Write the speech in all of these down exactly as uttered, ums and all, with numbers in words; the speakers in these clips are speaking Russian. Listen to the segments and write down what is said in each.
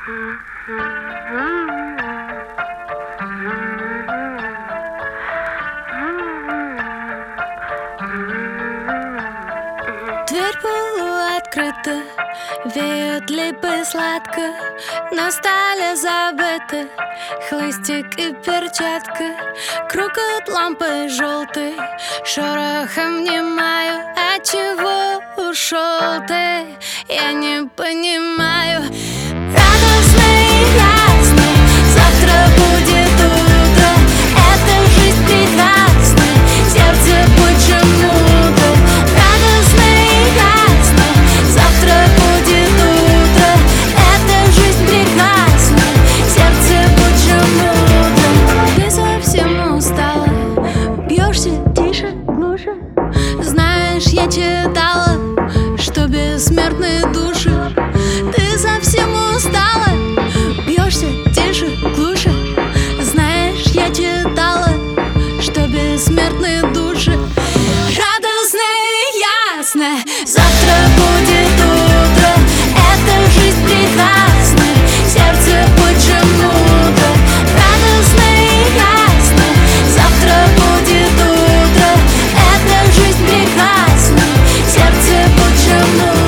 Дверь полуоткрыта, веют липы сладко, на столе забыты хлыстик и перчатка. Круг от лампы желтый, шорохом внимаю. Отчего ушел ты, я не понимаю. Радостно и ясно, завтра будет утро. Эта жизнь прекрасна, сердце почему-то. Радостно и ясно, завтра будет утро. Эта жизнь прекрасна, сердце почему-то. Ты совсем устала, бьешься тише, глуше. Знаешь, я читала, что бессмертные души. Ты совсем устала, бьешься тише, глуше. Знаешь, я читала, что бессмертные души. Радостно и ясно, завтра будет утро. Эта жизнь прекрасна, сердце почему-то. Радостно и ясно, завтра будет утро. Эта жизнь прекрасна, сердце почему-то.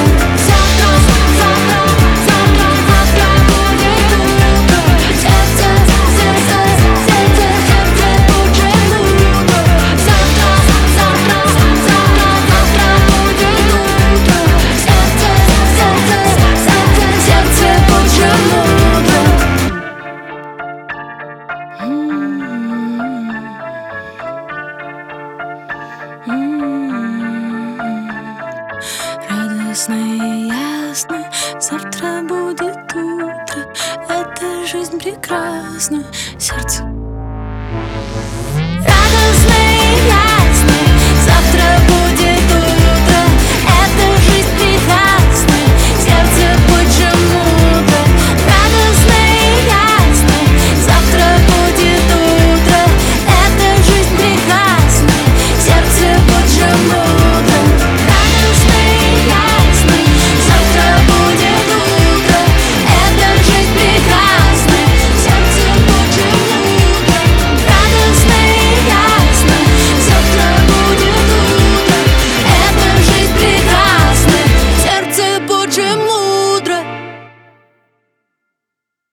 Радостно и ясно, завтра будет утро. Эта жизнь прекрасна, сердце